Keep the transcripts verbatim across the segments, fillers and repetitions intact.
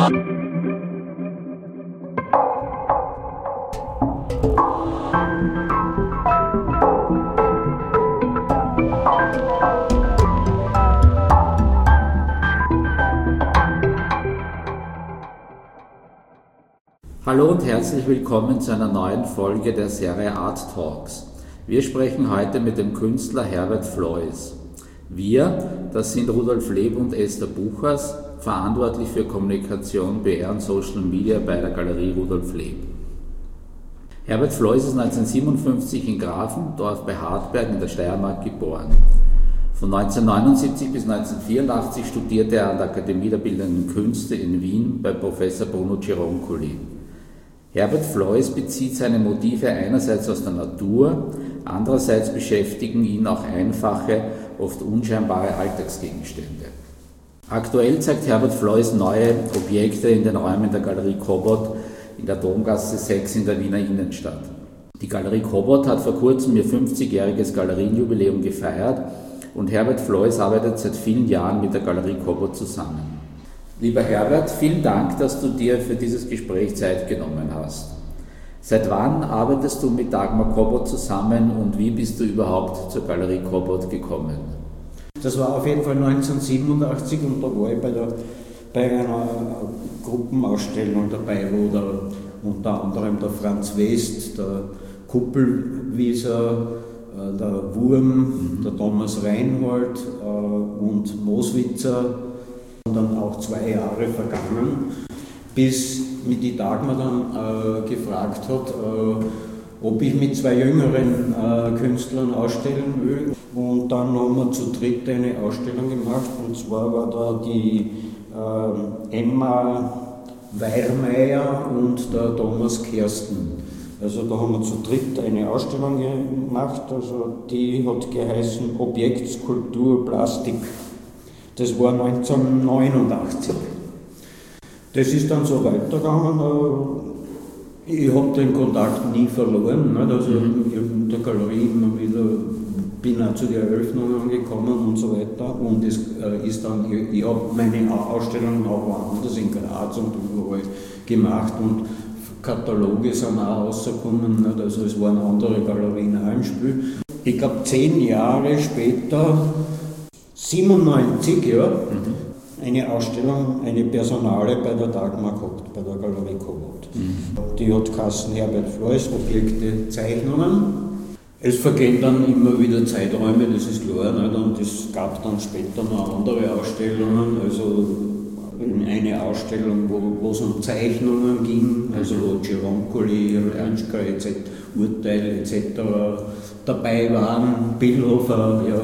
Hallo und herzlich willkommen zu einer neuen Folge der Serie Art Talks. Wir sprechen heute mit dem Künstler Herbert Floys. Wir, das sind Rudolf Leb und Esther Buchers, verantwortlich für Kommunikation, P R und Social Media bei der Galerie Rudolf Leb. Herbert Floys ist neunzehnhundertsiebenundfünfzig in Grafendorf bei Hartberg in der Steiermark geboren. Von neunzehnhundertneunundsiebzig bis neunzehnhundertvierundachtzig studierte er an der Akademie der Bildenden Künste in Wien bei Professor Bruno Gironcoli. Herbert Floys bezieht seine Motive einerseits aus der Natur, andererseits beschäftigen ihn auch einfache, oft unscheinbare Alltagsgegenstände. Aktuell zeigt Herbert Floys neue Objekte in den Räumen der Galerie Kobot in der Domgasse sechs in der Wiener Innenstadt. Die Galerie Kobot hat vor kurzem ihr fünfzigjähriges Galerienjubiläum gefeiert und Herbert Floys arbeitet seit vielen Jahren mit der Galerie Kobot zusammen. Lieber Herbert, vielen Dank, dass du dir für dieses Gespräch Zeit genommen hast. Seit wann arbeitest du mit Dagmar Kobot zusammen und wie bist du überhaupt zur Galerie Kobot gekommen? Das war auf jeden Fall neunzehnhundertsiebenundachtzig und da war ich bei, der, bei einer Gruppenausstellung dabei, wo der, unter anderem der Franz West, der Kuppelwieser, der Wurm, der Thomas Reinhold und Moswitzer. Und dann auch zwei Jahre vergangen, bis mich die Dagmar dann äh, gefragt hat, äh, ob ich mit zwei jüngeren äh, Künstlern ausstellen will. Und dann haben wir zu dritt eine Ausstellung gemacht, und zwar war da die äh, Emma Weirmeier und der Thomas Kersten. Also da haben wir zu dritt eine Ausstellung gemacht, also die hat geheißen Objekt, Skulptur, Plastik. Das war neunzehnhundertneunundachtzig. Das ist dann so weitergegangen. Ich habe den Kontakt nie verloren. Also in der Galerie immer wieder, bin auch zu den Eröffnungen gekommen und so weiter. Und es ist dann, ich habe meine Ausstellungen auch woanders in Graz und überall gemacht und Kataloge sind auch rausgekommen. Also es waren andere Galerien auch im Spiel. Ich glaube, zehn Jahre später, siebenundneunzig, ja, mhm. eine Ausstellung, eine Personale bei der Dagmar gehabt, bei der Galerie Kobot. Mhm. Die hat geheißen Herbert Floys, Objekte, Zeichnungen. Es vergehen dann immer wieder Zeiträume, das ist klar, nicht? Und es gab dann später noch andere Ausstellungen, also eine Ausstellung, wo es um Zeichnungen ging, also wo Gironcoli, Ranschka et cetera, Urteil et cetera dabei waren, Billhofer, ja.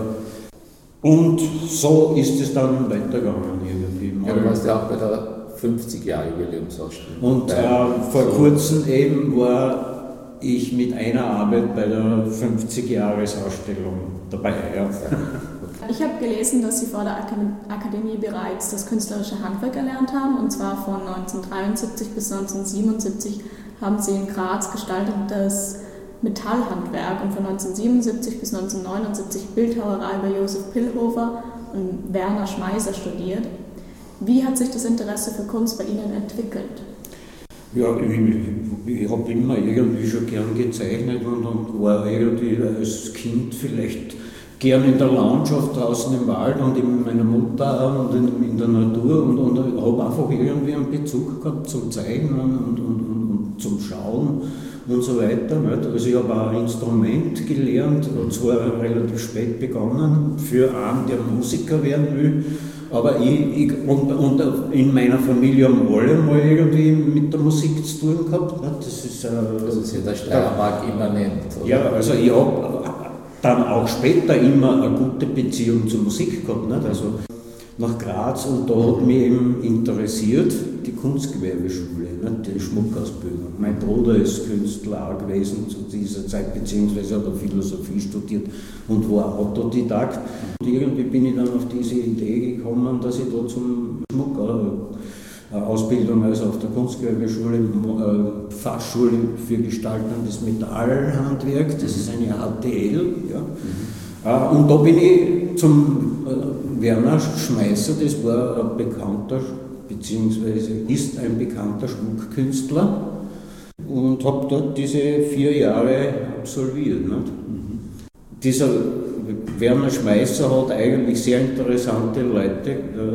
Und so ist es dann weitergegangen irgendwie. Ja, du warst ja auch bei der fünfzig-Jahre-Jubiläumsausstellung. Und äh, vor so. kurzem eben war ich mit einer Arbeit bei der fünfzig-Jahres-Ausstellung dabei. Ja. Ich habe gelesen, dass Sie vor der Akademie bereits das künstlerische Handwerk erlernt haben, und zwar von neunzehnhundertdreiundsiebzig bis neunzehnhundertsiebenundsiebzig haben Sie in Graz gestaltetes Metallhandwerk und von neunzehnhundertsiebenundsiebzig bis neunzehnhundertneunundsiebzig Bildhauerei bei Josef Pillhofer und Werner Schmeiser studiert. Wie hat sich das Interesse für Kunst bei Ihnen entwickelt? Ja, ich, ich habe immer irgendwie schon gern gezeichnet und, und war irgendwie als Kind vielleicht gern in der Landschaft draußen im Wald und in meiner Mutter und in, in der Natur und, und habe einfach irgendwie einen Bezug gehabt zum Zeichnen und, und, und, und zum Schauen und so weiter. Nicht? Also ich habe auch ein Instrument gelernt, und zwar relativ spät begonnen, für einen, der Musiker werden will. Aber ich, ich und, und in meiner Familie haben alle mal irgendwie mit der Musik zu tun gehabt. Nicht? Das ist, äh, das ist in der Steiermark immanent. Oder? Ja, also ich habe dann auch später immer eine gute Beziehung zur Musik gehabt. Nicht? Also nach Graz, und da hat mich eben interessiert die Kunstgewerbeschule, nicht? Die Schmuckausbildung. Mein Bruder ist Künstler auch gewesen zu dieser Zeit, beziehungsweise hat er Philosophie studiert und war Autodidakt. Und irgendwie bin ich dann auf diese Idee gekommen, dass ich da zum Schmuck äh, Ausbildung, also auf der Kunstgewerbeschule, äh, Fachschule für gestaltendes Metallhandwerk, das ist eine H T L. Ja. Mhm. Äh, und da bin ich zum äh, Werner Schmeißer, das war ein bekannter beziehungsweise ist ein bekannter Schmuckkünstler und habe dort diese vier Jahre absolviert. Nicht? Mhm. Dieser Werner Schmeißer hat eigentlich sehr interessante Leute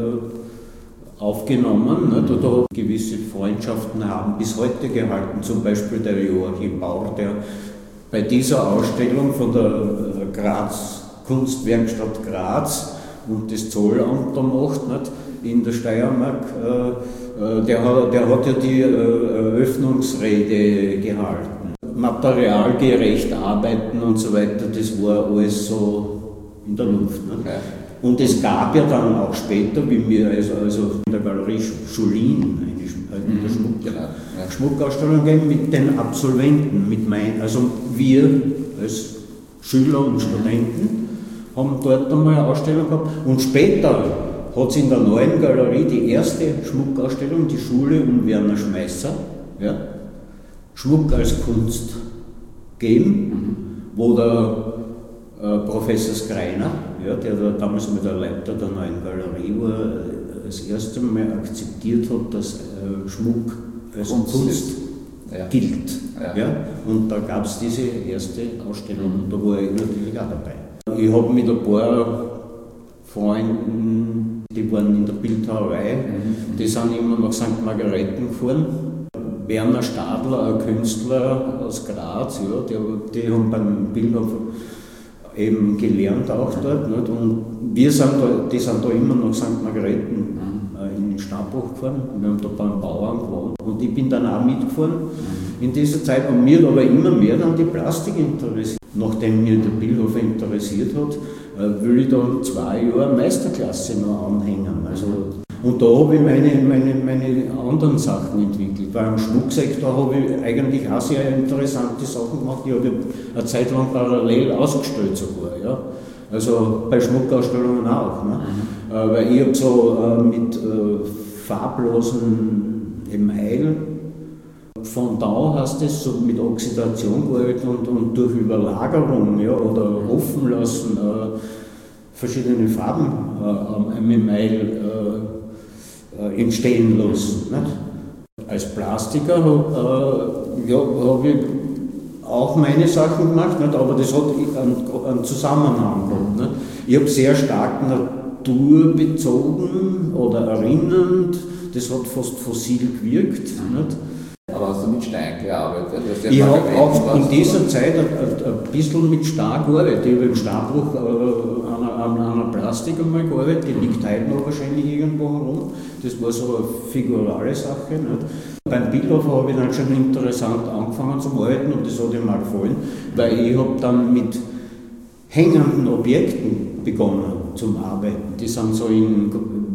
äh, aufgenommen, nicht? Oder gewisse Freundschaften haben bis heute gehalten, zum Beispiel der Joachim Bauer, der bei dieser Ausstellung von der Graz Kunstwerkstatt Graz und das Zollamt da macht, nicht? In der Steiermark, äh, der, hat, der hat ja die äh, Eröffnungsrede gehalten. Materialgerecht arbeiten und so weiter, das war alles so in der Luft. Nicht? Okay. Und es gab ja dann auch später, wie wir also, also in der Galerie Schulin, in der Schmuck, ja, ja. Schmuckausstellung gehen mit den Absolventen, mit mein, also wir als Schüler und Studenten haben dort einmal eine Ausstellung gehabt und später hat es in der neuen Galerie die erste Schmuckausstellung, die Schule um Werner Schmeißer, ja, Schmuck als Kunst gegeben, wo der äh, Professor Skreiner, ja, der da damals mit der Leiter der neuen Galerie war, das erste Mal akzeptiert hat, dass äh, Schmuck als Kunst, Kunst ja. gilt. Ja. Ja? Und da gab es diese erste Ausstellung und da war ich natürlich auch dabei. Ich habe mit ein paar Freunden, die waren in der Bildhauerei, mhm. die sind immer nach Sankt Margareten gefahren. Werner Stadler, ein Künstler aus Graz, ja, die, die haben beim Bildhauer eben gelernt auch dort. Nicht? Und wir sind da, die sind da immer nach Sankt Margareten äh, in den Stabruch gefahren. Wir haben da beim Bauern gewohnt. Und ich bin dann auch mitgefahren in dieser Zeit. Und mir hat aber immer mehr dann die Plastik interessiert. Nachdem mir der Bildhofer interessiert hat, äh, will ich dann zwei Jahre Meisterklasse noch anhängen. Also, und da habe ich meine, meine, meine anderen Sachen entwickelt. Weil im Schmucksektor habe ich eigentlich auch sehr interessante Sachen gemacht. Ich habe eine Zeit lang parallel ausgestellt sogar. Ja. Also bei Schmuckausstellungen auch. Ne? Mhm. Äh, weil ich habe so äh, mit äh, farblosen Email, Fondant heißt es, so mit Oxidation gearbeitet und, und durch Überlagerung, ja, oder offen lassen, äh, verschiedene Farben äh, am Email äh, entstehen lassen. Nicht? Als Plastiker äh, ja, habe ich auch meine Sachen gemacht, nicht? Aber das hat einen, einen Zusammenhang gehabt. Nicht? Ich habe sehr stark naturbezogen oder erinnernd, das hat fast fossil gewirkt. Nicht? Aber hast du mit Stein gearbeitet? Ich habe auch in dieser Zeit ein, ein bisschen mit Stahl gearbeitet. Ich habe im Stabruch äh, an, an einer Plastik einmal gearbeitet, die liegt heute noch wahrscheinlich irgendwo herum. Das war so eine figurale Sache. Nicht? Beim Bildhofer habe ich dann schon interessant angefangen zu arbeiten und das hat mir mal gefallen, weil ich habe dann mit hängenden Objekten begonnen zum Arbeiten. Die sind so in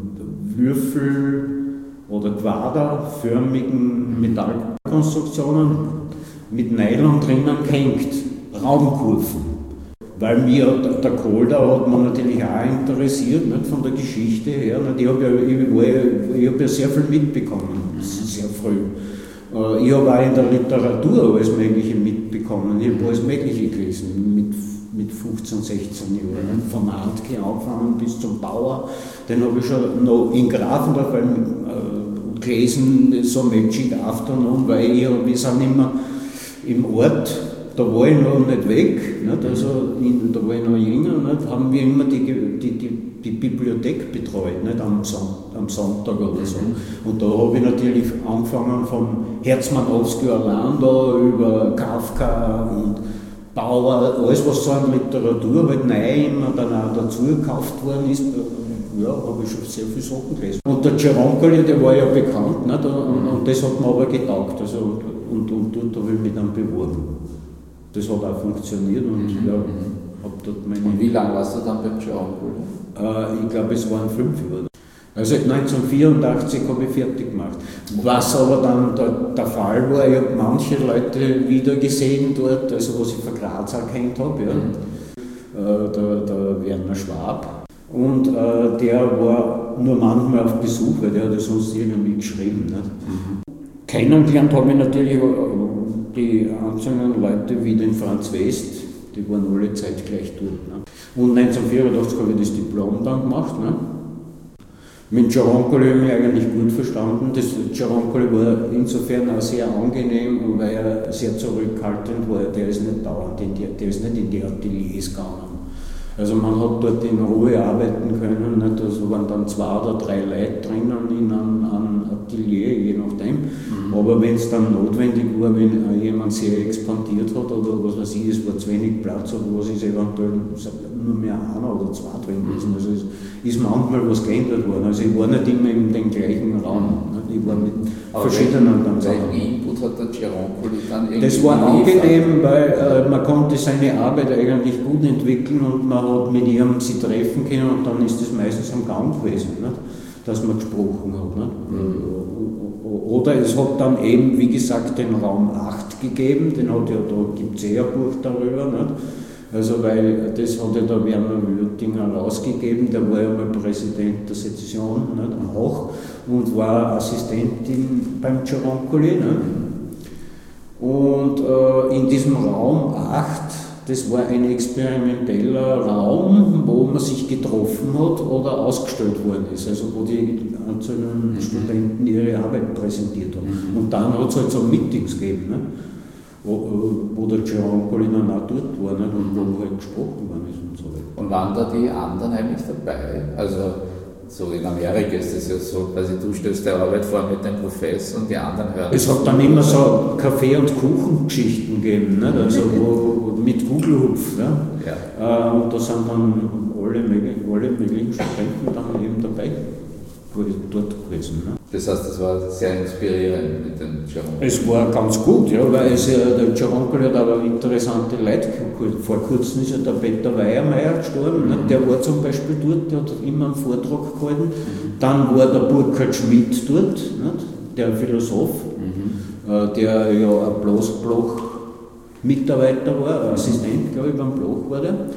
Würfel- oder quaderförmigen Metallkonstruktionen mit Nylon drinnen gehängt, Raumkurven. Weil mir der Kolder hat man natürlich auch interessiert, nicht, von der Geschichte her. Nicht. Ich habe ja, ich, ich hab ja sehr viel mitbekommen, sehr früh. Ich habe auch in der Literatur alles Mögliche mitbekommen. Ich habe alles Mögliche gelesen, mit, mit fünfzehn, sechzehn Jahren. Von Handke angefangen bis zum Bauer. Den habe ich schon noch in Grafendorf äh, gelesen, so Magic Afternoon, weil ich, wir sind immer im Ort, da war ich noch nicht weg, nicht? Also in, da war ich noch jünger, nicht? Haben wir immer die, die, die, die Bibliothek betreut, nicht? Am, Son am Sonntag oder so. Und da habe ich natürlich angefangen vom Herzmann-Owski Orlando über Kafka und Bauer, alles was so an Literatur halt neu immer dann auch dazu gekauft worden ist. Ja, habe ich schon sehr viele Sachen gelesen. Und der Geronkoli, der war ja bekannt, nicht? Und, und das hat mir aber getaugt. Also, und, und dort habe ich mich dann beworben. Das hat auch funktioniert und mhm. ja, habe dort meine. Und wie lange warst du dann beim Geronkoli? Äh, ich glaube, es waren fünf Jahre. Also neunzehnhundertvierundachtzig habe ich fertig gemacht. Was aber dann der, der Fall war, ich habe manche Leute wieder gesehen dort, also was ich von Graz erkannt habe, ja. Mhm. Äh, der, der Werner Schwab. Und äh, der war nur manchmal auf Besuch, weil der hat ja sonst irgendwie geschrieben. Nicht? Mhm. Kennengelernt habe ich natürlich die einzelnen Leute wie den Franz West, die waren alle zeitgleich dort. Ne? Und neunzehnhundertvierundachtzig habe ich das Diplom dann gemacht. Ne? Mit Giaroncoli habe ich mich eigentlich gut verstanden. Das Giaroncoli war insofern auch sehr angenehm, weil er sehr zurückhaltend war. Der ist nicht dauernd in die, der ist nicht in die Ateliers gegangen. Also man hat dort in Ruhe arbeiten können. Nicht? Also waren dann zwei oder drei Leute drinnen in einem, einem Atelier, je nachdem. Mhm. Aber wenn es dann notwendig war, wenn jemand sehr expandiert hat oder was weiß ich, es war zu wenig Platz oder was ist eventuell nur mehr einer oder zwei drin gewesen. Also es ist manchmal was geändert worden. Also ich war nicht immer in dem gleichen Raum. Nicht? Ich war mit aber verschiedenen dann Welchen Input hat der Giaroncoli dann irgendwie? Das war angenehm, weil äh, man konnte seine Arbeit eigentlich gut entwickeln und man hat mit ihm sie treffen können und dann ist das meistens am Gang gewesen, nicht? Dass man gesprochen hat. Nicht? Mhm. Oder es hat dann eben, wie gesagt, den Raum acht gegeben, den hat ja, da gibt es eh ein Buch darüber. Nicht? Also weil das hat ja der Werner Würtinger rausgegeben, der war ja mal Präsident der Sezession nicht? Auch und war Assistentin beim Giaroncoli. Nicht? Und äh, in diesem Raum acht, das war ein experimenteller Raum, wo man sich getroffen hat oder ausgestellt worden ist, also wo die einzelnen mhm. Studenten ihre Arbeit präsentiert haben. Mhm. Und dann hat es halt so Meetings gegeben, ne? wo, wo der Giaroncoli dann auch dort war nicht? Und wo halt gesprochen worden ist und so weiter. Und waren da die anderen eigentlich dabei? Also so in Amerika ist es ja so, quasi du stellst der Arbeit vor mit dem Professor und die anderen hören. Es hat dann immer so Kaffee- und Kuchengeschichten gegeben, nicht? Also wo, mit Gugelhupf. Ne? Ja. Und da sind dann alle möglichen, alle möglichen Studenten dann eben dabei dort gewesen. Ne? Das heißt, das war sehr inspirierend mit dem Giaroncoli. Es war ganz gut, ja, weil es, der Giaroncoli hat aber interessante Leute gehabt. Vor kurzem ist ja der Peter Weiermeier gestorben, mhm. der war zum Beispiel dort, der hat immer einen Vortrag gehalten. Mhm. Dann war der Burkhard Schmidt dort, nicht? Der Philosoph, mhm. der ja ein Bloch-Mitarbeiter war, Assistent, glaube ich, beim Bloch war der.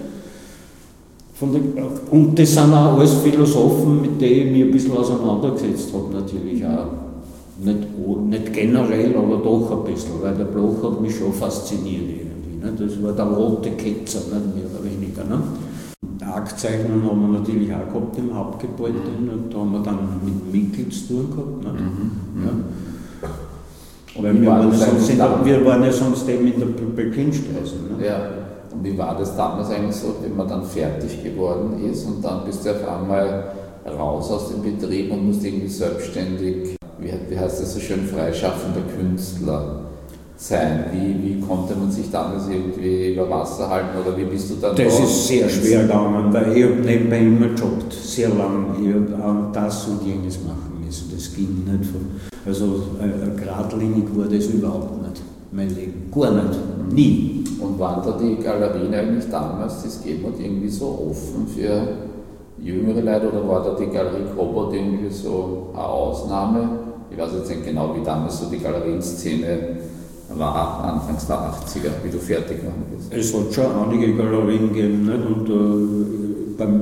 Von der, und das sind auch alles Philosophen, mit denen ich mich ein bisschen auseinandergesetzt habe, natürlich auch. Nicht, nicht generell, aber doch ein bisschen, weil der Bloch hat mich schon fasziniert irgendwie. Ne? Das war der rote Ketzer, nicht mehr oder weniger. Ne? Argzeichnen haben wir natürlich auch gehabt im Hauptgebäude, ne? Da haben wir dann mit Winkel zu tun gehabt. Ne? Mhm. Ja. Weil wir, waren sonst in der, wir waren ja sonst eben in der Belkinstraße. Ne? Ja. Und wie war das damals eigentlich so, wenn man dann fertig geworden ist und dann bist du auf einmal raus aus dem Betrieb und musst irgendwie selbstständig, wie, wie heißt das so schön, freischaffender Künstler sein? Wie, wie konnte man sich damals irgendwie über Wasser halten oder wie bist du dann Das da ist sehr schwer gegangen, weil ich habe nebenbei immer gejobbt, sehr lang. Ich habe das und jenes machen müssen, das ging nicht. Also äh, geradlinig war das überhaupt nicht, mein Leben, gar nicht, nie. Und waren da die Galerien eigentlich damals, das gegeben hat, irgendwie so offen für jüngere Leute oder war da die Galerie Cobalt irgendwie so eine Ausnahme? Ich weiß jetzt nicht genau, wie damals so die Galerienszene war, Anfangs der achtziger, wie du fertig geworden bist. Es hat schon einige Galerien gegeben, nicht? Und äh, beim,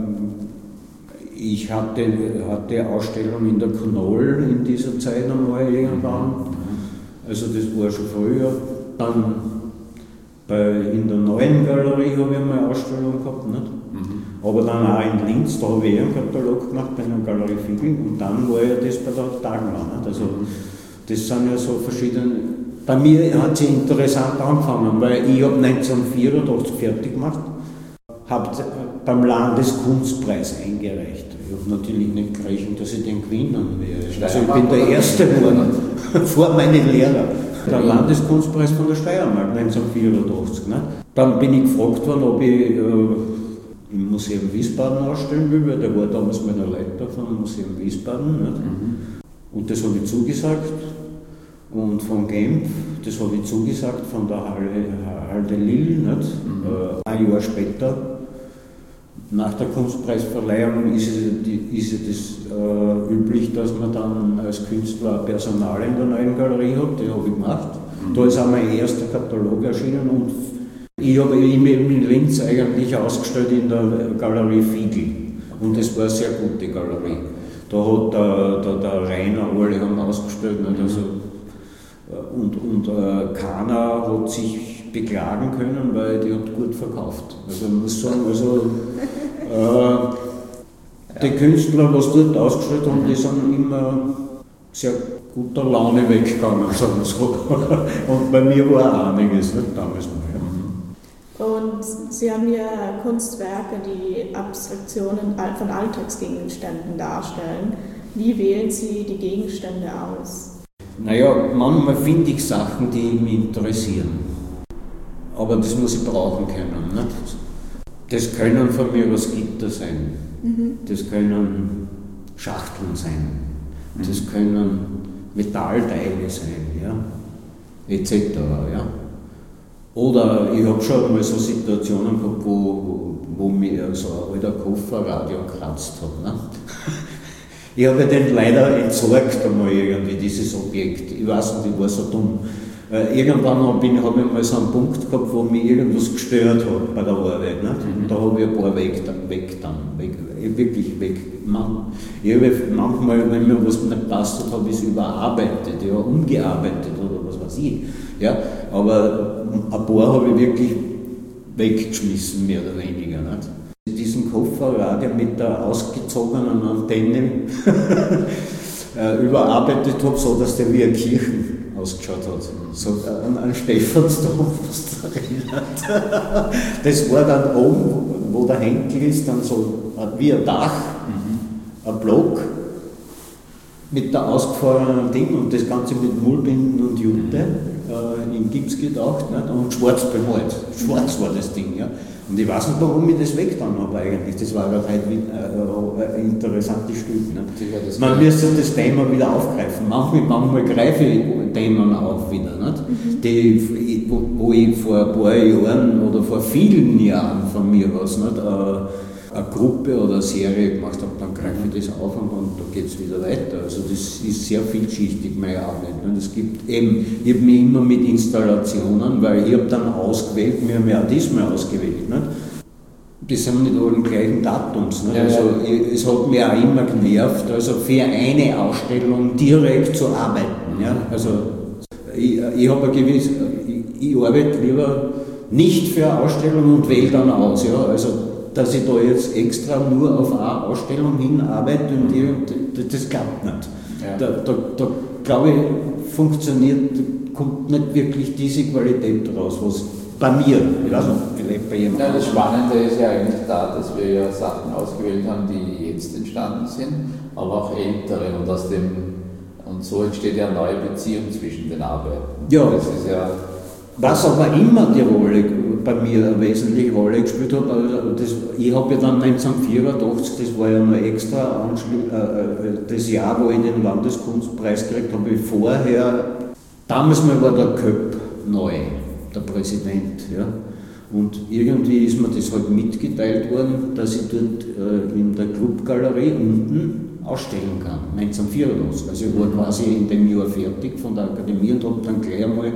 ich hatte, hatte Ausstellungen in der Knoll in dieser Zeit einmal irgendwann, mhm. Also das war schon früher. Dann Bei, in der neuen Galerie habe ich einmal eine Ausstellung gehabt, nicht? Mhm. Aber dann auch in Linz, da habe ich einen Katalog gemacht bei einer Galerie Fiegel und dann war ja das bei der Dagmar. Also das sind ja so verschiedene. Bei mir hat es interessant angefangen, weil ich habe neunzehnhundertvierundachtzig fertig gemacht, habe beim Landeskunstpreis eingereicht. Ich habe natürlich nicht gerechnet, dass ich den gewinnen werde. Also ich bin der Erste geworden, vor meinen Lehrern. Der Landeskunstpreis von der Steiermark neunzehnhundertvierundachtzig. Ne? Dann bin ich gefragt worden, ob ich äh, im Museum Wiesbaden ausstellen will, weil der war damals meiner Leiter vom Museum Wiesbaden. Ne? Mhm. Und das habe ich zugesagt. Und von Genf, das habe ich zugesagt von der Halle, Halde Lille. Mhm. Äh, ein Jahr später, nach der Kunstpreisverleihung, ist es, ist es das, äh, üblich, dass man dann als Künstler Personal in der neuen Galerie hat. Die habe ich gemacht. Mhm. Da ist auch mein erster Katalog erschienen und ich habe ihn in Linz eigentlich ausgestellt in der Galerie Fiegel. Und das war eine sehr gute Galerie. Da hat der, der, der Rainer alle haben ausgestellt. Mhm. Also, und und äh, keiner hat sich beklagen können, weil die hat gut verkauft. Also man muss sagen, also äh, Die Künstler, was dort ausgestellt haben, die sind immer sehr guter Laune weggegangen, sagen wir so. Und bei mir war auch einiges, nicht damals noch. Und Sie haben ja Kunstwerke, die Abstraktionen von Alltagsgegenständen darstellen. Wie wählen Sie die Gegenstände aus? Naja, manchmal finde ich Sachen, die mich interessieren. Aber das muss ich brauchen können. Nicht? Das können von mir aus Gitter sein. Mhm. Das können Schachteln sein. Das können Metallteile sein, ja, et cetera. Ja. Oder ich habe schon mal so Situationen gehabt, wo, wo mir so ein alter Kofferradio gekratzt hat. Ne? Ich habe den leider entsorgt einmal irgendwie, dieses Objekt. Ich weiß nicht, ich war so dumm. Äh, irgendwann habe ich, hab ich mal so einen Punkt gehabt, wo mich irgendwas gestört hat bei der Arbeit. Nicht? Und da habe ich ein paar weg, weg dann, weg, wirklich weg. Man, ich habe manchmal, wenn mir was nicht passt hat, habe ich es überarbeitet, ja, umgearbeitet oder was weiß ich. Ja? Aber ein paar habe ich wirklich weggeschmissen, mehr oder weniger. Nicht? Diesen Kofferradio mit der ausgezogenen Antenne überarbeitet habe, so dass der wie eine Kirche ausgeschaut hat. So an, an Stephansdom fast erinnert. Das war dann oben, wo der Henkel ist, dann so wie ein Dach, mhm. ein Block mit der ausgefahrenen Ding und das Ganze mit Mullbinden und Jute äh, in Gips gedacht, nicht? Und schwarz bemalt. Schwarz war das Ding. Ja. Und ich weiß nicht, warum ich das weggetan habe eigentlich. Das war gerade halt ein interessantes Stück. Nicht? Man müsste das Thema wieder aufgreifen. Manchmal, manchmal greife ich Themen auf wieder. Nicht? Mhm. Die, wo, wo ich vor ein paar Jahren oder vor vielen Jahren von mir aus nicht, eine Gruppe oder eine Serie gemacht habe, dann greife ich das auf und, und da geht es wieder weiter. Also das ist sehr vielschichtig, meine Arbeit. Nicht? Es gibt eben, ich habe mich immer mit Installationen, weil ich habe dann ausgewählt, wir haben ja auch diesmal ausgewählt. Nicht? Die sind nicht alle gleichen Datums. Nicht? Ja, also ich, es hat mich auch immer genervt, also für eine Ausstellung direkt zu arbeiten. Ja? Also ich, ich habe gewiss, ich, ich arbeite lieber nicht für eine Ausstellung und wähle dann aus. Ja? Also dass ich da jetzt extra nur auf eine Ausstellung hinarbeite und die, das klappt nicht. Ja. Da, da, da glaube ich, funktioniert, kommt nicht wirklich diese Qualität raus, was bei mir, ich weiß nicht, vielleicht bei jemandem. Ja, das Spannende ist ja eigentlich da, dass wir ja Sachen ausgewählt haben, die jetzt entstanden sind, aber auch ältere und aus dem, und so entsteht ja eine neue Beziehung zwischen den Arbeiten. Ja. Das ist ja was aber immer die Rolle bei mir eine wesentliche Rolle gespielt hat, also das, ich habe ja dann neunzehnhundertvierundachtzig, das war ja noch extra äh, das Jahr, wo ich den Landeskunstpreis gekriegt habe, ich vorher, damals mal war der Köpp neu, der Präsident, ja, und irgendwie ist mir das halt mitgeteilt worden, dass ich dort äh, in der Clubgalerie unten ausstellen kann, neunzehnhundertvierundachtzig, also ich war quasi in dem Jahr fertig von der Akademie und habe dann gleich einmal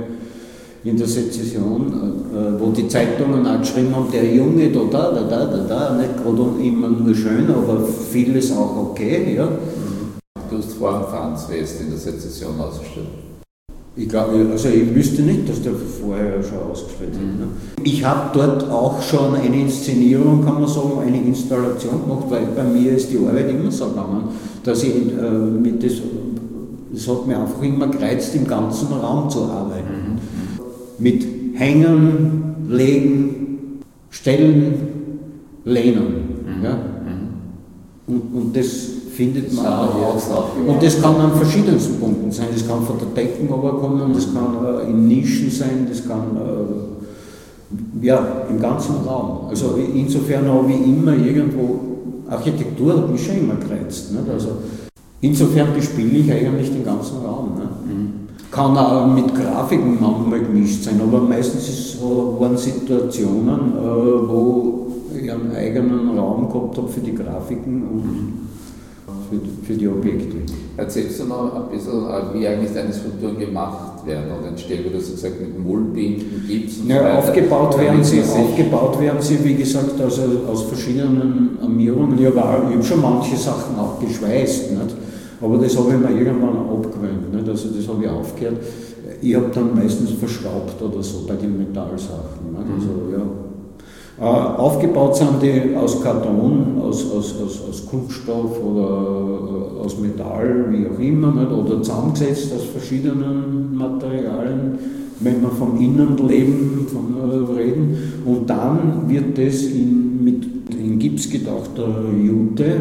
in der Sezession, äh, wo die Zeitungen auch geschrieben haben, der Junge, da, da, da, da, da, da, nicht gerade immer nur schön, aber vieles auch okay. Ja. Du hast vor dem Franz West in der Sezession ausgestellt. Ich glaube, also ich wüsste nicht, dass der vorher schon ausgestellt hat. Mhm. Ne? Ich habe dort auch schon eine Inszenierung, kann man sagen, eine Installation gemacht, weil bei mir ist die Arbeit immer so gegangen, dass ich äh, mit das, es hat mich einfach immer gereizt, im ganzen Raum zu arbeiten. Mhm. Mit Hängen, Legen, Stellen, Lehnen. Mhm. Ja? Und, und das findet das man auch. Und das kann an verschiedensten Punkten sein. Das kann von der Decke runterkommen, das kann äh, in Nischen sein, das kann äh, ja, im ganzen Raum. Also insofern habe ich immer irgendwo, Architektur hat mich schon immer gereizt. Nicht? Also insofern bespiele ich eigentlich den ganzen Raum. Ne? Mhm. Kann auch mit Grafiken manchmal gemischt sein, aber meistens ist so, waren Situationen, äh, wo ich einen eigenen Raum gehabt habe für die Grafiken und für, für die Objekte. Erzählst du noch ein bisschen, wie eigentlich deine Skulpturen gemacht werden und entstehen, wie du so gesagt mit Mullbinden, Gips und ja, so weiter? Aufgebaut werden, sie, aufgebaut werden sie, wie gesagt, also aus verschiedenen Armierungen. Ich habe hab schon manche Sachen auch geschweißt. Nicht? Aber das habe ich mir irgendwann abgewöhnt, nicht? Also das habe ich aufgehört. Ich habe dann meistens verschraubt oder so bei den Metallsachen. Nicht? Also, ja. Äh, aufgebaut sind die aus Karton, aus, aus, aus, aus Kunststoff oder äh, aus Metall, wie auch immer, nicht? Oder zusammengesetzt aus verschiedenen Materialien, wenn wir vom Innenleben von, äh, reden. Und dann wird das in, mit in Gips gedachter Jute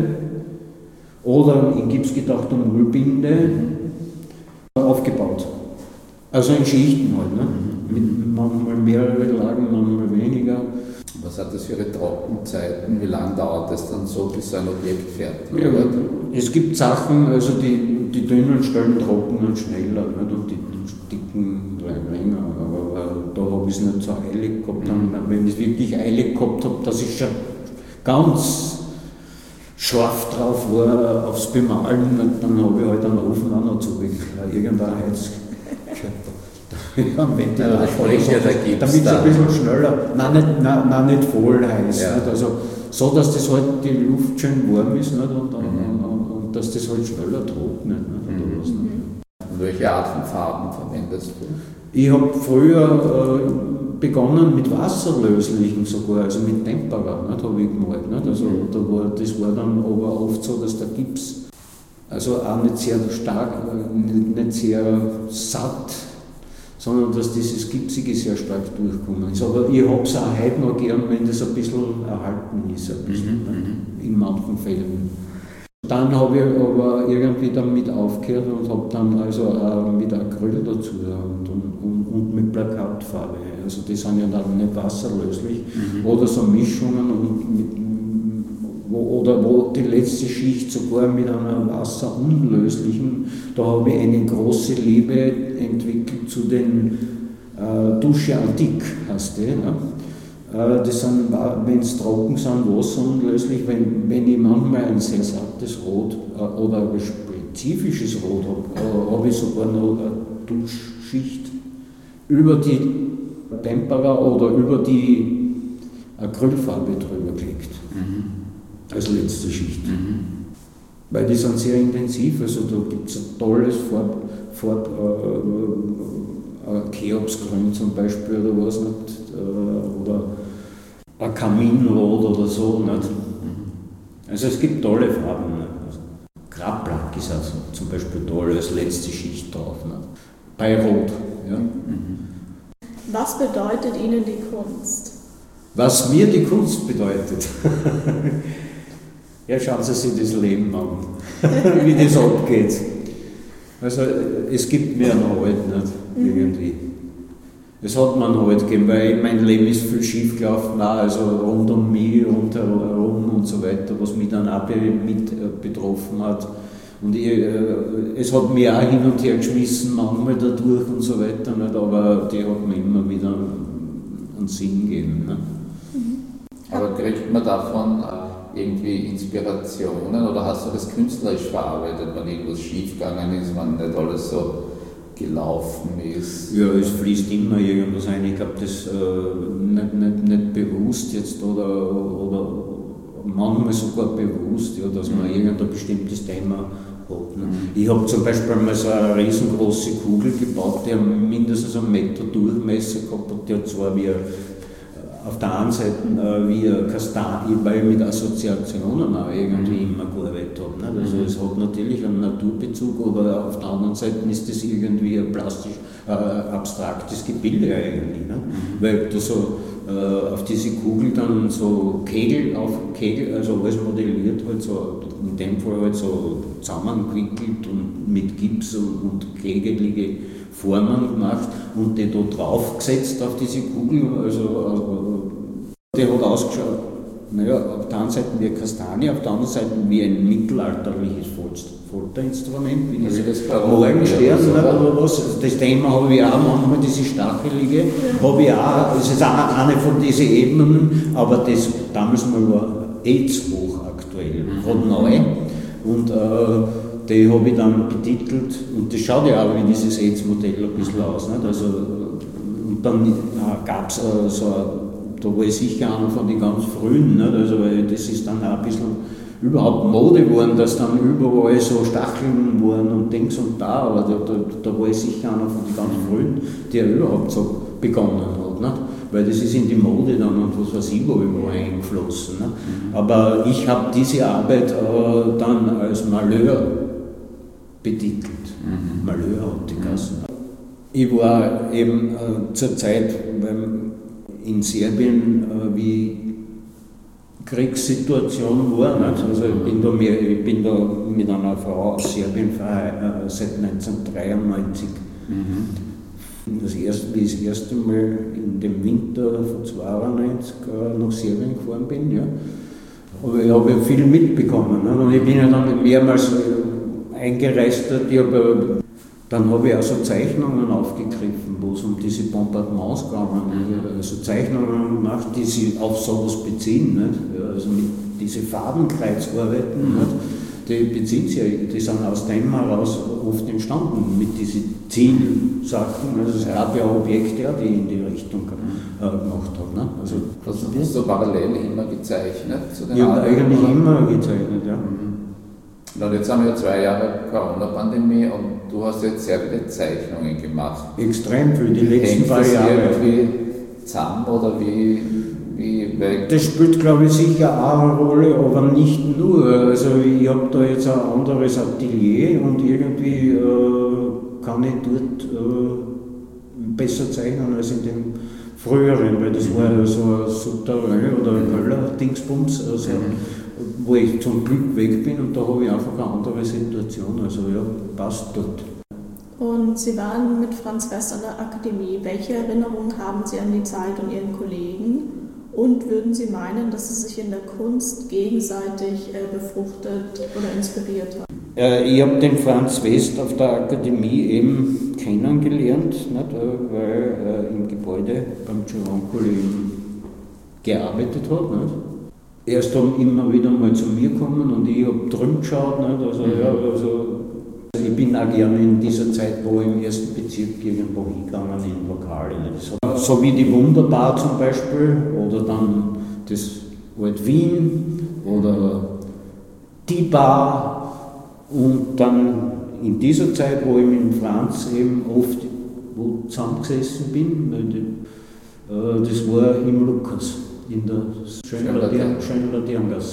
oder in Gips gedachter Mullbinde aufgebaut. Also in Schichten halt, ne? Mit manchmal mehrere Lagen, manchmal weniger. Was hat das für ihre Trockenzeiten? Wie lange dauert das dann so, bis ein Objekt fertig Ja, wird? es gibt Sachen, also die, die dünnen Stellen trocknen schneller, nicht? Und die dicken länger. Aber äh, da habe ich es nicht so eilig gehabt. Dann, wenn ich es wirklich eilig gehabt habe, dass ich schon ganz scharf drauf war aufs Bemalen, dann habe ich halt einen Ofen auch noch zugekriegt. Irgendein Heiz. Ja, am Ventilator, ja, da damit es ein bisschen schneller, nein nicht, nein, nein, nicht voll heiß, ja. Nicht? Also so, dass das halt die Luft schön warm ist, nicht? Und, mhm. und, und, und dass das halt schneller trocknet. Nicht? Oder was, nicht? Und welche Art von Farben verwendest du? Ich habe früher äh, begonnen mit wasserlöslichen sogar, also mit Tempera, habe ich gemalt. Nicht? Also da war, das war dann aber oft so, dass der Gips also auch nicht sehr stark, nicht, nicht sehr satt, sondern dass dieses Gipsige sehr stark durchkommen ist. Aber ich habe es auch heute noch gern, wenn das ein bisschen erhalten ist, ein bisschen, mhm. in manchen Fällen. Dann habe ich aber irgendwie damit aufgehört und habe dann also auch mit Acryl dazu und, und, und mit Plakatfarbe. Also die sind ja dann nicht wasserlöslich, mhm. oder so Mischungen und mit, wo, oder wo die letzte Schicht sogar mit einer wasserunlöslichen, da habe ich eine große Liebe entwickelt zu den äh, Dusche Antique, heißt die. Ne? Äh, das sind, wenn es trocken sind, wasserunlöslich, wenn, wenn ich manchmal ein sehr sattes Rot äh, oder ein spezifisches Rot habe, äh, habe ich sogar noch eine Duschschicht über die Tempera oder über die Acrylfarbe drüber gelegt. Mhm. Als letzte Schicht. Mhm. Weil die sind sehr intensiv, also da gibt es ein tolles Farb, Farb äh, äh, Cheopsgrün zum Beispiel oder was nicht, äh, oder ein Kaminrot oder so. Nicht? Also es gibt tolle Farben. Also Grablack ist also zum Beispiel toll als letzte Schicht drauf. Nicht? Bei Rot. Ja. Mhm. Was bedeutet Ihnen die Kunst? Was mir die Kunst bedeutet? Ja, schauen Sie sich das Leben an, wie das abgeht. Also es gibt mir noch halt nicht, irgendwie. Es hat mir noch halt gegeben, weil mein Leben ist viel schief gelaufen, auch, also rund um mich, rundherum und so weiter, was mich dann auch mit betroffen hat. Und ich, äh, es hat mich auch hin und her geschmissen, manchmal dadurch und so weiter, nicht? Aber die hat mir immer wieder einen Sinn gegeben. Ne? Aber kriegt man davon irgendwie Inspirationen oder hast du das künstlerisch verarbeitet, wenn irgendwas schiefgegangen ist, wenn nicht alles so gelaufen ist? Ja, es fließt immer irgendwas ein. Ich glaube, das äh, nicht, nicht, nicht bewusst jetzt oder, oder manchmal sogar bewusst, ja, dass man irgendein bestimmtes Thema hat. Ne? Ich habe zum Beispiel mal so eine riesengroße Kugel gebaut, die mindestens einen Meter Durchmesser gehabt hat, die hat zwar wie auf der einen Seite äh, wie Kastanie, weil ich mit Assoziationen auch irgendwie immer gearbeitet habe. Nicht? Also es hat natürlich einen Naturbezug, aber auf der anderen Seite ist das irgendwie ein plastisch, äh, abstraktes Gebilde eigentlich. Nicht? Mhm. Weil da so äh, auf diese Kugel dann so Kegel auf Kegel, also alles modelliert, halt so, in dem Fall halt so zusammengewickelt und mit Gips und, und kegelige Formen gemacht und die da drauf gesetzt auf diese Kugel, also die hat ausgeschaut, naja, auf der einen Seite wie eine Kastanie, auf der anderen Seite wie ein mittelalterliches Folterinstrument, wie diese Morgenstern oder was. Das Thema habe ich auch manchmal, diese Stachelige, habe ich auch, das ist auch eine von diesen Ebenen, aber das damals mal war AIDS hochaktuell, gerade neu. Und äh, die habe ich dann betitelt und das schaut ja auch wie dieses AIDS-Modell ein bisschen aus. Nicht? Also, und dann äh, gab es äh, so, da war ich sicher einer von den ganz frühen, nicht? Also, weil das ist dann auch ein bisschen überhaupt Mode geworden, dass dann überall so Stacheln waren und Dings und da, aber da, da, da war ich sicher einer von den ganz frühen, der überhaupt so begonnen hat. Nicht? weil das ist in die Mode dann und was weiß ich wo irgendwo eingeflossen. Ne? Mhm. Aber ich habe diese Arbeit äh, dann als Malheur betitelt. Mhm. Malheur hat die Kassen. Mhm. Ich war eben äh, zur Zeit ähm, in Serbien, äh, wie Kriegssituation war. Nicht? Also ich bin, da mehr, ich bin da mit einer Frau aus Serbien äh, seit neunzehnhundertdreiundneunzig. Mhm. Das erste, wie ich das erste Mal in dem Winter von zweiundneunzig äh, nach Serbien gefahren bin. Ja. Aber ich habe viel mitbekommen. Ne? Und ich bin ja dann mehrmals äh, eingereist. Ich hab, äh, dann habe ich auch so Zeichnungen aufgegriffen, wo es um diese Bombardements gegangen ist. Also Zeichnungen gemacht, die sich auf sowas beziehen. Nicht? Ja, also mit diese Fadenkreuzarbeiten, nicht? Die beziehen sich, die sind aus dem heraus oft entstanden, mit diesen Zielsachen. Also es gab ja Objekte, die in die Richtung äh, gemacht haben. Ne? Also, das hast du parallel immer gezeichnet? Zu den ich habe eigentlich immer gezeichnet, ja. Mhm. Und jetzt haben wir zwei Jahre Corona-Pandemie und du hast jetzt sehr viele Zeichnungen gemacht. Extrem viel, die letzten Hängt paar das Jahre. irgendwie zusammen oder wie, wie weg? Das spielt, glaube ich, sicher auch eine Rolle, aber nicht nur. Also ich habe da jetzt ein anderes Atelier und irgendwie äh, kann ich dort äh, besser zeichnen als in dem früheren, weil das war ja so ein Souterrain oder ein Köller-Dingsbums. Also, wo ich zum Glück weg bin und da habe ich einfach eine andere Situation, also ja, passt dort. Und Sie waren mit Franz West an der Akademie. Welche Erinnerungen haben Sie an die Zeit und Ihren Kollegen? Und würden Sie meinen, dass Sie sich in der Kunst gegenseitig äh, befruchtet oder inspiriert haben? Äh, ich habe den Franz West auf der Akademie eben kennengelernt, nicht, weil er äh, im Gebäude beim Gironcoli gearbeitet hat. Nicht? Er ist dann immer wieder mal zu mir gekommen und ich habe drüben geschaut. Nicht? Also, mhm. ja, also, ich bin auch gerne in dieser Zeit, wo ich im ersten Bezirk irgendwo hingegangen in Lokale. Nicht? So, so wie die Wunderbar zum Beispiel oder dann das Alt Wien oder die Bar und dann in dieser Zeit, wo ich mit Franz eben oft wo zusammengesessen bin, das war im Lukas. In der schönen Laternengasse.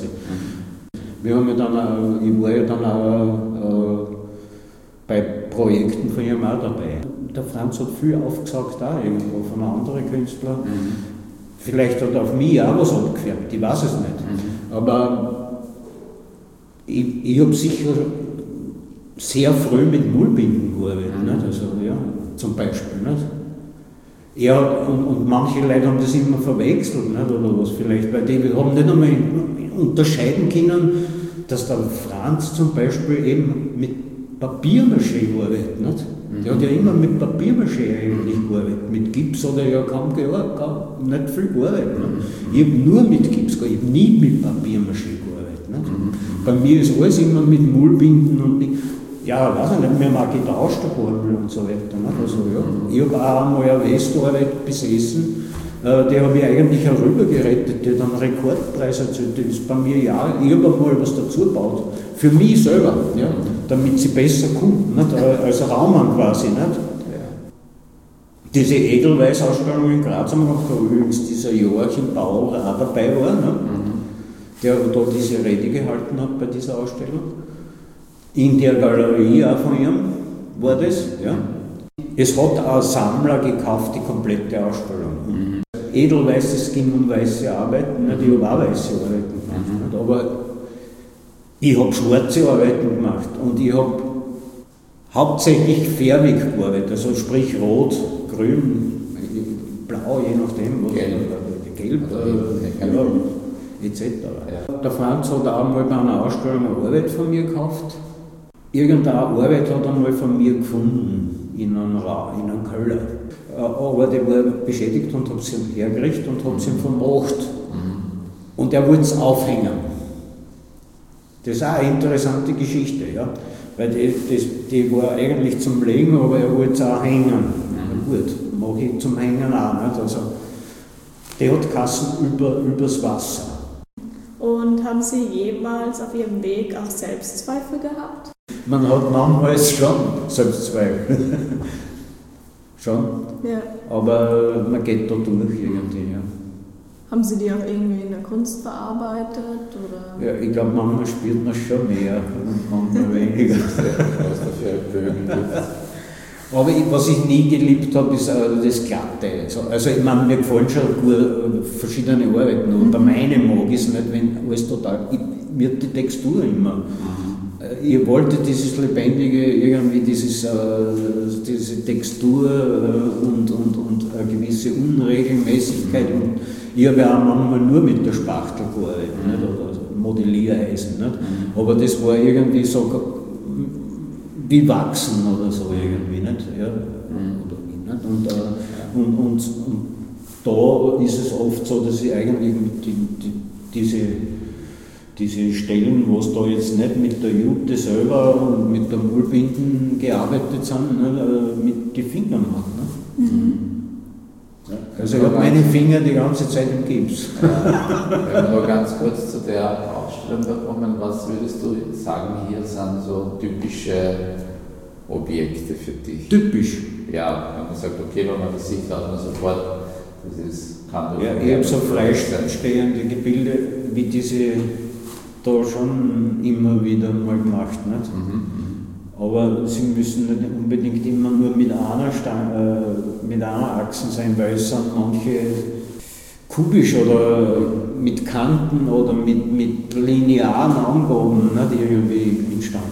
Wir haben ja dann auch, ich war ja dann auch äh, bei Projekten von ihm auch dabei. Der Franz hat viel aufgesagt auch irgendwo von einem anderen Künstler. Mhm. Vielleicht hat er auf mich auch was abgefärbt, ich weiß es nicht. Mhm. Aber ich, ich habe sicher sehr früh mit Mullbinden gearbeitet, mhm. nicht? Also, ja, zum Beispiel. Nicht? Ja, und, und manche Leute haben das immer verwechselt, nicht, oder was vielleicht, weil die haben nicht einmal unterscheiden können, dass der Franz zum Beispiel eben mit Papiermaché arbeitet. Nicht? Mhm. Der hat ja immer mit Papiermaché eigentlich gearbeitet, mit Gips hat er ja kaum gearbeitet, nicht viel gearbeitet. Nicht? Ich habe nur mit Gips gearbeitet, ich habe nie mit Papiermaché gearbeitet. Nicht? Mhm. Bei mir ist alles immer mit Mullbinden und mit, ja, weiß ich nicht, wir haben auch getauscht und so weiter. Nicht? Also, ja. Ich habe auch einmal eine Westarbeit besessen, äh, die habe ich eigentlich herübergerettet, die hat einen Rekordpreis erzählt. Das ist bei mir ja, ich habe mal was dazu gebaut, für mich selber, ja, damit sie besser kommt, nicht? Als Raummann quasi. Nicht? Ja. Diese Edelweiß-Ausstellung in Graz haben wir gemacht, wo übrigens dieser Joachim Bauer auch dabei war, ne? Mhm. Der da diese Rede gehalten hat bei dieser Ausstellung. In der Galerie auch von ihm war das. Ja. Es hat auch ein Sammler gekauft, die komplette Ausstellung. Mhm. Edelweißes ging um weiße Arbeiten, nicht? Ich habe auch weiße Arbeiten gemacht. Mhm. Nicht? Aber ich habe schwarze Arbeiten gemacht und ich habe hauptsächlich färbig gearbeitet, also sprich rot, grün, blau, je nachdem, was gelb, gelb äh, ja, et cetera. Ja. Der Franz hat auch mal bei einer Ausstellung eine Arbeit von mir gekauft. Irgendeine Arbeit hat er mal von mir gefunden in einem, Ra- in einem Keller. Aber der war beschädigt und habe sie hergerichtet und habe sie ihm vermacht. Mhm. Und er wollte es aufhängen. Das ist auch eine interessante Geschichte, ja? Weil die, das, die war eigentlich zum Legen, aber er wollte es auch hängen. Mhm. Gut, mache ich zum Hängen auch nicht. Also, der hat Kassen über, übers Wasser. Und haben Sie jemals auf Ihrem Weg auch Selbstzweifel gehabt? Man hat manchmal schon Selbstzweifel. Schon, Ja. aber man geht da durch irgendwie. Ja. Haben Sie die auch irgendwie in der Kunst verarbeitet? Oder? Ja, ich glaube, manchmal spürt man schon mehr und manchmal weniger. Was da für Bögen gibt. Aber ich, was ich nie geliebt habe, ist äh, das Glatte. Also, also ich meine, mir gefallen schon gut äh, verschiedene Arbeiten, aber bei meinem mag ich es nicht, wenn alles total... Ich, mir hat die Textur immer. Mhm. Äh, ich wollte dieses Lebendige, irgendwie dieses, äh, diese Textur äh, und, und, und eine gewisse Unregelmäßigkeit. Mhm. Und ich habe ja auch manchmal nur mit der Spachtel gearbeitet, mhm. nicht? Oder Modelliereisen. Nicht? Mhm. Aber das war irgendwie so wie wachsen oder so irgendwie. Nicht? Ja, mhm. oder wie, nicht? Und, äh, und, und, und da ist es oft so, dass ich eigentlich mit die, die, diese, diese Stellen, wo es da jetzt nicht mit der Jute selber und mit der Mullbinden gearbeitet sind, nicht? Mit den Fingern mache. Nicht? Mhm. Also ich habe meine Finger die ganze Zeit im Gips. Ja, wenn wir noch ganz kurz zu der Ausstellung da kommen, was würdest du sagen, hier sind so typische Objekte für dich? Typisch? Ja, wenn man sagt, okay, wenn man das sieht, hat man sofort, das ist, kann ja, ich habe so freistehende Gebilde wie diese da schon immer wieder mal gemacht. Nicht? Mhm. Aber sie müssen nicht unbedingt immer nur mit einer, Stange, äh, mit einer Achse sein, weil es sind manche kubisch oder mit Kanten oder mit, mit linearen Angaben nicht irgendwie entstanden.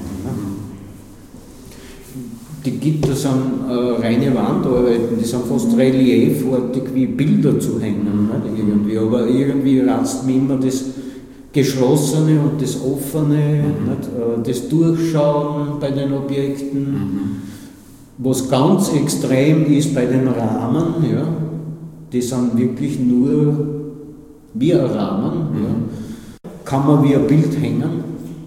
Nicht? Die Gitter sind äh, reine Wandarbeiten, die sind fast reliefartig wie Bilder zu hängen. Nicht? Irgendwie. Aber irgendwie ratzt mir immer das Geschlossene und das Offene, mhm. nicht, das Durchschauen bei den Objekten, mhm. was ganz extrem ist bei den Rahmen, ja, die sind wirklich nur wie ein Rahmen, mhm. ja, kann man wie ein Bild hängen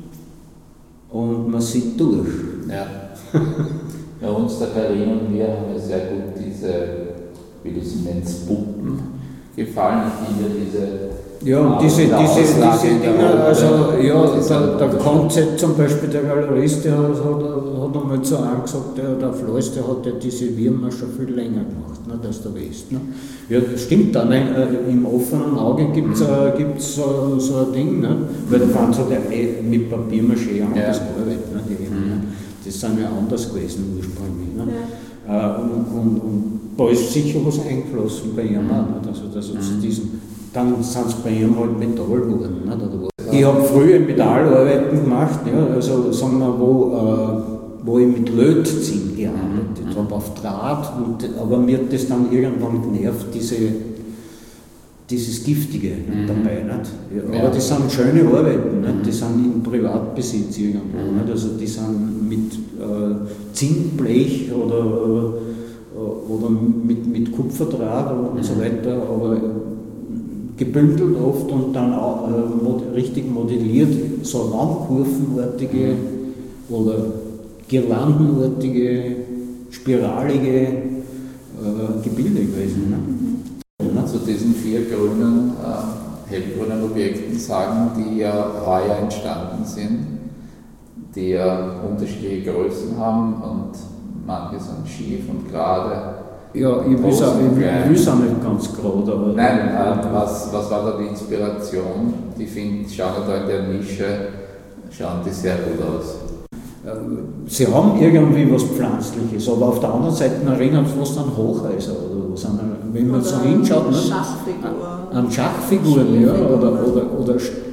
und man sieht durch. Ja. Bei uns, der Karin und mir, haben wir sehr gut diese, wie du sie nennst, Puppen gefallen. Ich finde diese Ja, und diese, diese, diese Dinger, also ja, der, der Konzept zum Beispiel, der Galerist, der hat, hat einmal zu einem gesagt, der, der Flois, der hat ja diese Würmer schon viel länger gemacht, ne, als der West. Ne. Ja, das stimmt dann, ne, im offenen Auge gibt es mhm. so, so ein Ding, ne, weil da fahren so der, mit Papiermaché anders ja. gearbeitet. Ne, die, mhm. Das sind ja anders gewesen ursprünglich. Ne. Ja. Und, und, und da ist sicher was eingeflossen bei ihm, ne, also, also mhm. zu diesem. Dann sind es bei ihm halt Metallwunden. Ich habe früher Metallarbeiten gemacht, ja, also sagen wir, wo, äh, wo ich mit Lötzinn gearbeitet mhm. habe, auf Draht, und, aber mir hat das dann irgendwann genervt, diese, dieses Giftige mhm. dabei. Nicht? Ja, aber das sind schöne Arbeiten, nicht? Die sind im Privatbesitz irgendwo, nicht? Also die sind mit äh, Zinnblech oder, oder mit, mit Kupferdraht und mhm. so weiter, aber gebündelt oft und dann auch, äh, mod richtig modelliert, so raumkurvenartige mhm. oder girlandenartige, spiralige äh, Gebilde gewesen. Ne? Mhm. Zu diesen vier grünen, äh, hellgrünen Objekten sagen, die ja heuer entstanden sind, die ja unterschiedliche Größen haben und manche sind schief und gerade. Ja, ich will es auch nicht ganz gerade. Aber Nein, äh, was, was war da die Inspiration? Die find, schauen da in der Nische, schauen die sehr gut aus. Sie haben irgendwie was Pflanzliches, aber auf der anderen Seite erinnert es fast an Hochhäuser oder was. Wenn man oder so hinschaut, ne? Schachfigur. An Schachfiguren, ja, oder, oder, oder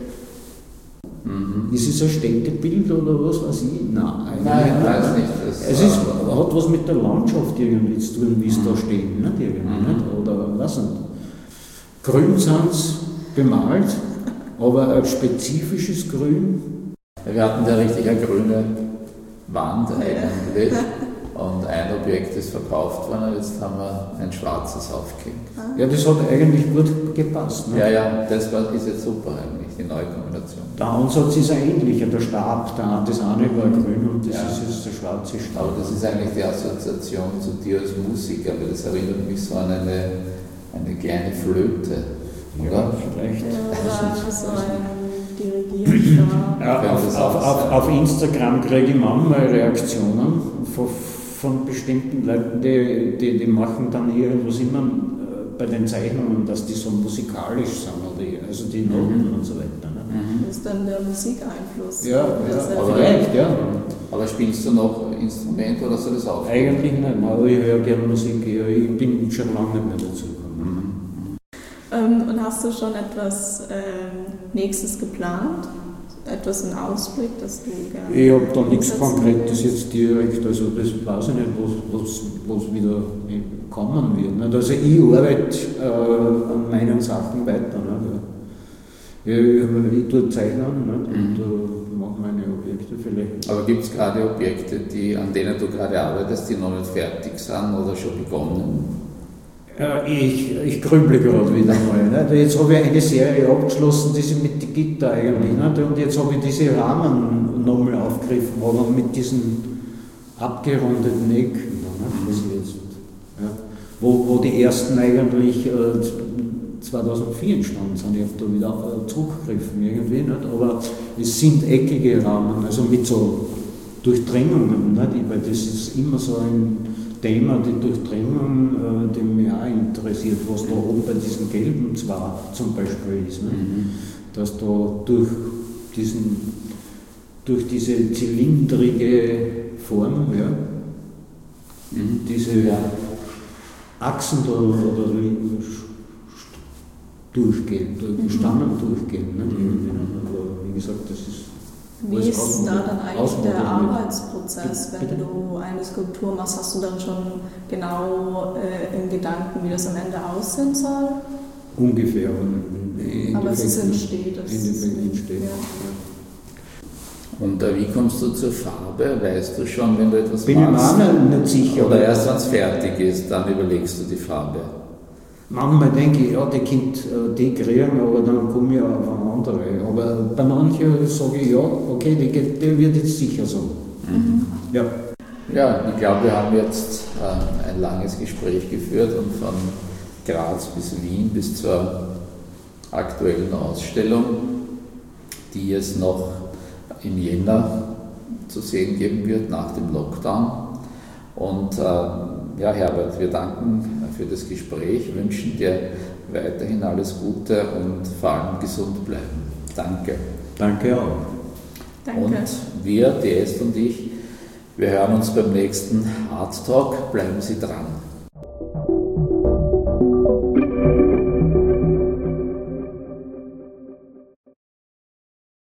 mhm. Ist es ein Städtebild oder was weiß ich? Nein, Nein ich weiß nicht. Das es ist, hat was mit der Landschaft irgendwie zu tun, wie es mhm. da steht, nicht? Irgendwie, mhm. nicht? Oder was nicht. Grün sind es bemalt, aber ein spezifisches Grün. Wir hatten ja richtig eine grüne Wand eigentlich und ein Objekt ist verkauft worden und jetzt haben wir ein schwarzes aufgehängt. Ja, das hat eigentlich gut gepasst. Ne? Ja, ja, das war, ist jetzt super eigentlich, die neue Kombination. Der Ansatz ist ein ähnlicher, der Stab, der, das eine war grün und das ja. ist jetzt der schwarze Stab. Aber das ist eigentlich die Assoziation zu dir als Musiker, weil das erinnert mich so an eine, eine kleine Flöte, oder? Ja, vielleicht. Ja, so ein Dirigierstab. Ja, auf, auf, auf, auf Instagram kriege ich manchmal Reaktionen von von bestimmten Leuten, die, die, die machen dann irgendwas immer bei den Zeichnungen, dass die so musikalisch sind, oder die, also die Noten mhm. und so weiter. Ne? Das ist dann der Musikeinfluss. Ja, ja aber vielleicht, ja. Aber spielst du noch Instrument oder so das auch? Eigentlich nicht, aber ich höre gerne Musik, ich bin schon lange nicht mehr dazu gekommen. Mhm. Ähm, und hast du schon etwas ähm, Nächstes geplant? Etwas in Ausblick, das du gerne... Ich habe da nichts Konkretes jetzt direkt, also das weiß ich nicht, was, was wieder kommen wird. Nicht? Also ich arbeite äh, an meinen Sachen weiter. Nicht? Ich, ich tue Zeichnen nicht? Und mhm. äh, mache meine Objekte vielleicht. Aber gibt es gerade Objekte, die, an denen du gerade arbeitest, die noch nicht fertig sind oder schon begonnen? Ich, ich grüble gerade wieder mal. Nicht? Jetzt habe ich eine Serie abgeschlossen, diese mit den Gitter eigentlich. Nicht? Und jetzt habe ich diese Rahmen nochmal aufgegriffen, aber mit diesen abgerundeten Ecken. Das jetzt, ja. wo, wo die ersten eigentlich äh, zweitausendvier entstanden sind. Ich habe da wieder äh, zurückgegriffen irgendwie. Nicht? Aber es sind eckige Rahmen, also mit so Durchdringungen. Nicht? Weil das ist immer so ein Thema, die Durchdringung, äh, die mich auch interessiert, was da oben bei diesen gelben zwei zum Beispiel ist. Ne? Mhm. Dass da durch, diesen, durch diese zylindrige Form, ja, mhm. diese ja, Achsen da oder durchgehen, durch die Stangen durchgehen. Ne? Mhm. Aber wie gesagt, das ist. Wie ist da dann eigentlich der Arbeitsprozess, wenn du eine Skulptur machst? Hast du dann schon genau äh, in Gedanken, wie das am Ende aussehen soll? Ungefähr. Aber es ist entsteht. Es entsteht. Ja. Und äh, wie kommst du zur Farbe? Weißt du schon, wenn du etwas Bin machst? Bin ich mir nicht sicher. Oder erst wenn es fertig ist, dann überlegst du die Farbe? Manchmal denke ich, ja, die Kind die kriegen, aber dann komme ich auf eine andere. Aber bei manchen sage ich, ja, okay, die, die wird jetzt sicher so. Mhm. Ja. Ja, ich glaube, wir haben jetzt äh, ein langes Gespräch geführt und von Graz bis Wien bis zur aktuellen Ausstellung, die es noch im Jänner zu sehen geben wird, nach dem Lockdown. Und äh, ja, Herbert, wir danken für das Gespräch, wünschen dir weiterhin alles Gute und vor allem gesund bleiben. Danke. Danke auch. Danke. Und wir, die Est und ich, wir hören uns beim nächsten Art Talk. Bleiben Sie dran.